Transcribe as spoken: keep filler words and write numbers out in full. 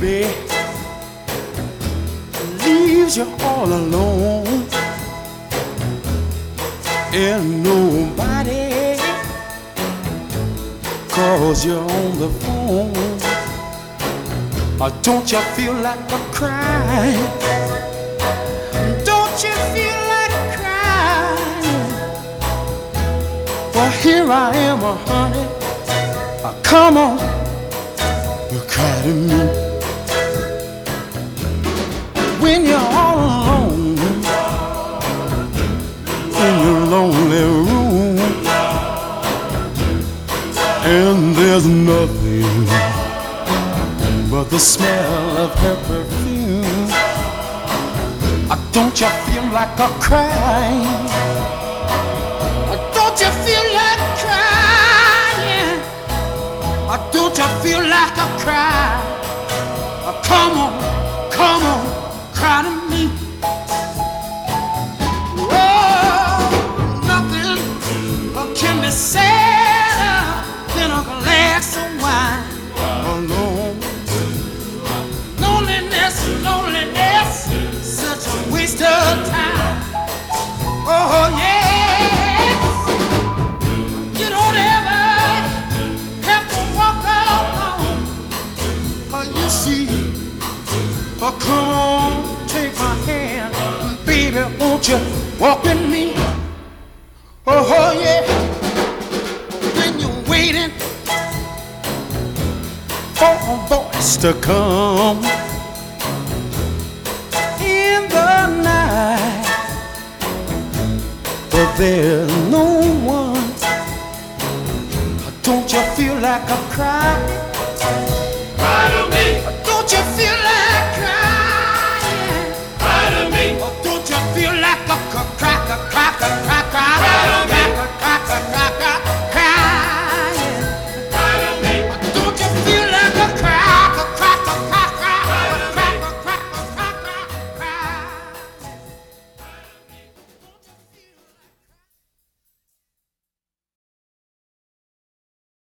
baby leaves you all alone, and nobody calls you on the phone. Or don't you feel like a crying? Don't you feel like crying? Well, here I am, oh, honey. Uh, come on, you cry to me. When you're all alone in your lonely room, and there's nothing but the smell of her perfume. Uh, don't you feel like a crying? Uh, don't you feel like crying? Uh, don't you feel like a cry? Uh, come on, come on, cry to me. Oh, nothing uh, can be sadder than a glass of wine alone. Loneliness, such a waste of time. Oh yes, you don't ever have to walk alone. Oh, you see, oh come on, take my hand, baby, won't you walk with me? Oh, oh yeah, when you're waiting for a voice to come night, but there's no one. Don't you feel like a cry?